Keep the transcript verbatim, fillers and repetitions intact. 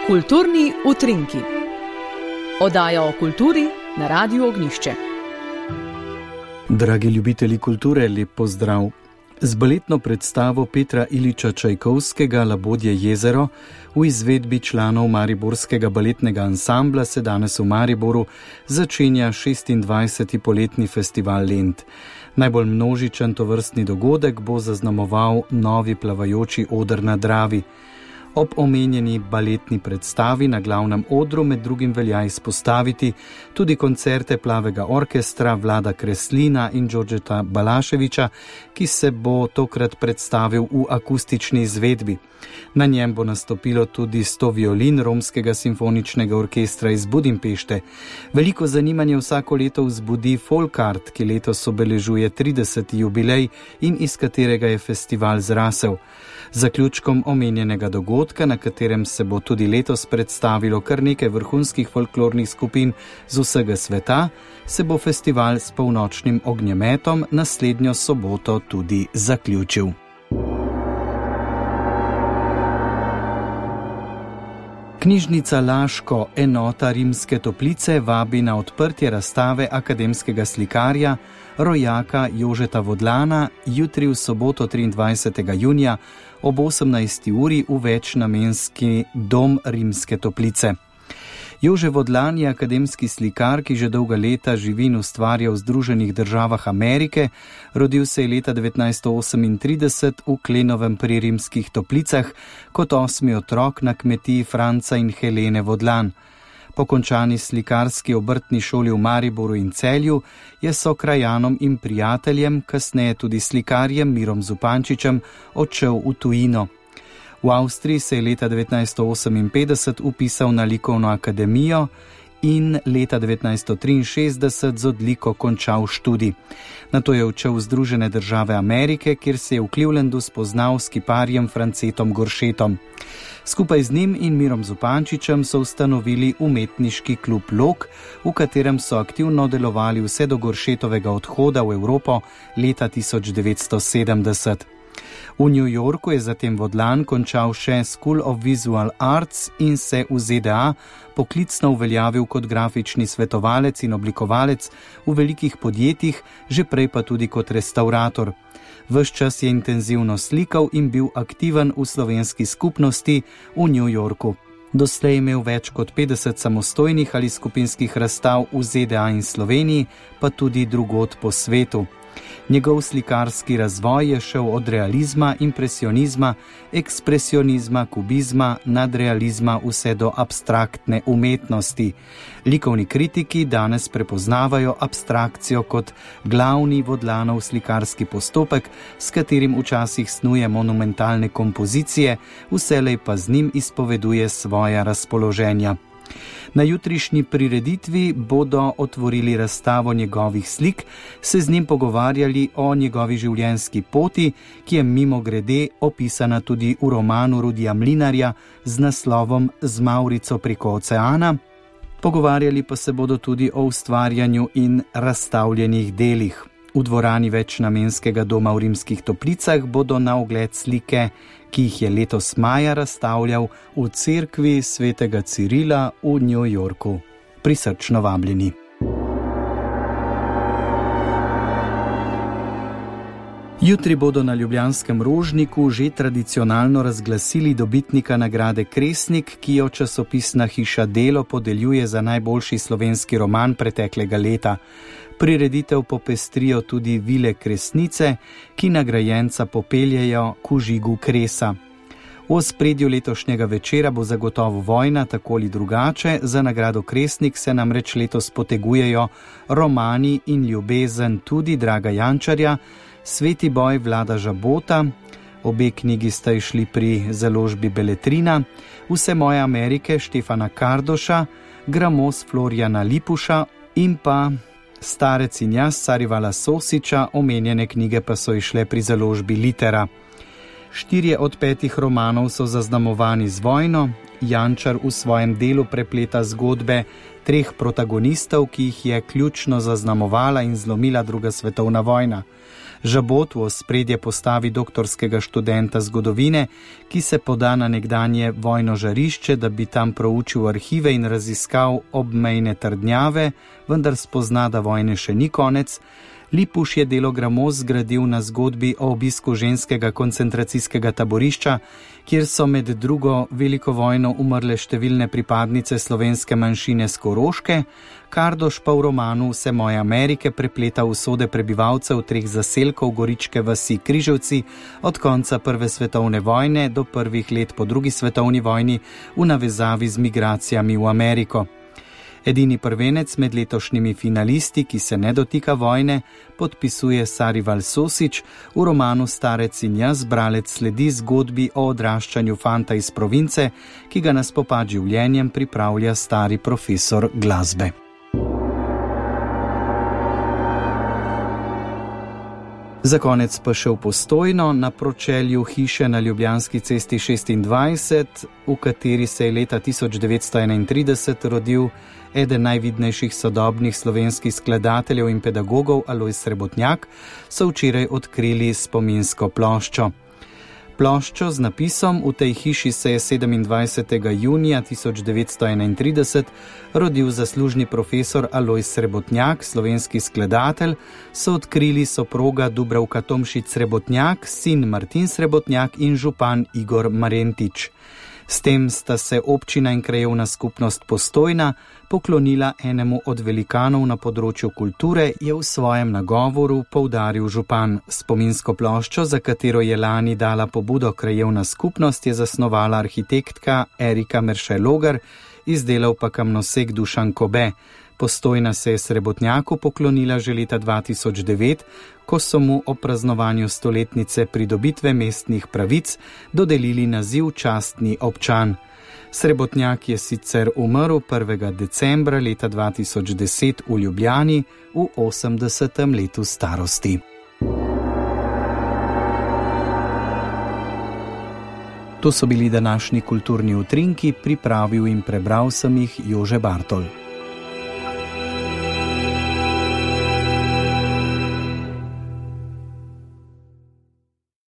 Kulturni utrinki. Oddaja o kulturi na Radiu Ognjišče. Dragi ljubitelji kulture, lep pozdrav. Z baletno predstavo Petra Ilića Čajkovskega Labodje jezero v izvedbi članov Mariborskega baletnega ansambla se danes v Mariboru začenja šestindvajseti poletni festival Lent. Najbolj množičen tovrstni dogodek bo zaznamoval novi plavajoči oder na Dravi. Ob omenjeni baletni predstavi na glavnem odru med drugim velja izpostaviti tudi koncerte plavega orkestra Vlada Kreslina in Đorđeta Balaševića, ki se bo tokrat predstavil v akustični izvedbi. Na njem bo nastopilo tudi sto violin Romskega simfoničnega orkestra iz Budimpešte. Veliko zanimanje vsako leto vzbudi folk art, ki letos obeležuje trideseti jubilej in iz katerega je festival zrasel. Zaključkom omenjenega dogodka, na katerem se bo tudi letos predstavilo kar nekaj vrhunskih folklornih skupin z vsega sveta, se bo festival s polnočnim ognjemetom naslednjo soboto tudi zaključil. Knjižnica Laško, enota Rimske Toplice, vabi na odprtje razstave akademskega slikarja, rojaka Jožeta Vodlana, jutri v soboto triindvajsetega junija ob osemnajsti uri v večnamenski dom Rimske Toplice. Jože Vodlan je akademski slikar, ki že dolga leta živi in ustvarja v Združenih državah Amerike. Rodil se je leta devetnajststo osemintrideset v Klenovem pri Rimskih Toplicah kot osmi otrok na kmetiji Franca in Helene Vodlan. Po končani slikarski obrtni šoli v Mariboru in Celju je sokrajanom in prijateljem, kasneje tudi slikarjem Mirom Zupančičem, odšel v tujino. V Avstriji se je leta devetnajststo oseminpetdeset upisal na likovno akademijo in leta devetnajststo triinšestdeset z odliko končal študij. Nato je odšel v Združene države Amerike, kjer se je v Clevelandu spoznal s kiparjem Francetom Goršetom. Skupaj z njim in Mirom Zupančičem so ustanovili umetniški klub Lok, v katerem so aktivno delovali vse do Goršetovega odhoda v Evropo leta tisoč devetsto sedemdeset. V New Yorku je zatem Vodlan končal še School of Visual Arts in se v Z D A poklicno uveljavil kot grafični svetovalec in oblikovalec v velikih podjetjih, že prej pa tudi kot restaurator. Ves čas je intenzivno slikal in bil aktiven v slovenski skupnosti v New Yorku. Doslej je imel več kot petdeset samostojnih ali skupinskih razstav v Z D A in Sloveniji, pa tudi drugod po svetu. Njegov slikarski razvoj je šel od realizma, impresionizma, ekspresionizma, kubizma, nadrealizma vse do abstraktne umetnosti. Likovni kritiki danes prepoznavajo abstrakcijo kot glavni Vodlanov slikarski postopek, s katerim včasih snuje monumentalne kompozicije, vselej pa z njim izpoveduje svoja razpoloženja. Na jutrišnji prireditvi bodo otvorili razstavo njegovih slik, se z njim pogovarjali o njegovi življenjski poti, ki je mimogrede opisana tudi v romanu Rudija Mlinarja z naslovom Z Mavrico preko oceana. Pogovarjali pa se bodo tudi o ustvarjanju in razstavljenih delih. V dvorani večnamenskega doma v Rimskih Toplicah bodo na ogled slike, ki jih je letos maja razstavljal v cerkvi svetega Cirila v New Yorku. Prisrčno vabljeni. Jutri bodo na ljubljanskem Rožniku že tradicionalno razglasili dobitnika nagrade Kresnik, ki jo časopisna hiša Delo podeljuje za najboljši slovenski roman preteklega leta. Prireditev popestrijo tudi Vile Kresnice, ki nagrajenca popeljejo k vžigu kresa. V ospredju letošnjega večera bo zagotovo vojna, tako ali drugače. Za nagrado Kresnik se namreč letos potegujejo romani in ljubezen tudi Draga Jančarja, Sveti boj Vlada Žabota, obe knjigi sta išli pri založbi Beletrina, Vse moje Amerike Štefana Kardoša, Gramos Florjana Lipuša in pa Starec in jaz Carivala Sosiča, omenjene knjige pa so išle pri založbi Litera. Štirje od petih romanov so zaznamovani z vojno. Jančar v svojem delu prepleta zgodbe treh protagonistov, ki jih je ključno zaznamovala in zlomila druga svetovna vojna. Žabot v ospredje postavi doktorskega študenta zgodovine, ki se poda na nekdanje vojno žarišče, da bi tam proučil arhive in raziskal obmejne trdnjave, vendar spozna, da vojne še ni konec. Lipuš je delo Gramoz zgradil na zgodbi o obisku ženskega koncentracijskega taborišča, kjer so med drugo veliko vojno umrle številne pripadnice slovenske manjšine s Koroške. Kardoš pa v romanu Vse moje Amerike prepleta usode prebivalcev treh zaselkov goričke vasi Križevci od konca prve svetovne vojne do prvih let po drugi svetovni vojni v navezavi z migracijami v Ameriko. Edini prvenec med letošnjimi finalisti, ki se ne dotika vojne, podpisuje Sarival Sosič. V romanu Starec in jaz bralec sledi zgodbi o odraščanju fanta iz province, ki ga na spopad življenjem pripravlja stari profesor glasbe. Za konec pa še v Postojno, na pročelju hiše na Ljubljanski cesti šestindvajset, v kateri se je leta tisoč devetsto enaintrideset rodil eden najvidnejših sodobnih slovenskih skladateljev in pedagogov Alojz Srebotnjak, so včeraj odkrili spominsko ploščo. Ploščo z napisom V tej hiši se je sedemindvajsetega junija tisoč devetsto enaintrideset rodil zaslužni profesor Alojz Srebotnjak, slovenski skladatelj, so odkrili soproga Dubravka Tomšič Srebotnjak, sin Martin Srebotnjak in župan Igor Marentič. S tem sta se občina in krajevna skupnost Postojna poklonila enemu od velikanov na področju kulture, je v svojem nagovoru poudaril župan. Spominsko ploščo, za katero je lani dala pobudo krajevna skupnost, je zasnovala arhitektka Erika Meršaj-Logar, izdelal pa kamnosek Dušan Kobe. Postojna se je Srebotnjaku poklonila že leta dva tisoč devet, ko so mu ob praznovanju stoletnice pridobitve mestnih pravic dodelili naziv častni občan. Srebotnjak je sicer umrl prvega decembra leta dva tisoč deset v Ljubljani v osemdesetem letu starosti. To so bili današnji kulturni utrinki, pripravil in prebral sem jih Jože Bartol.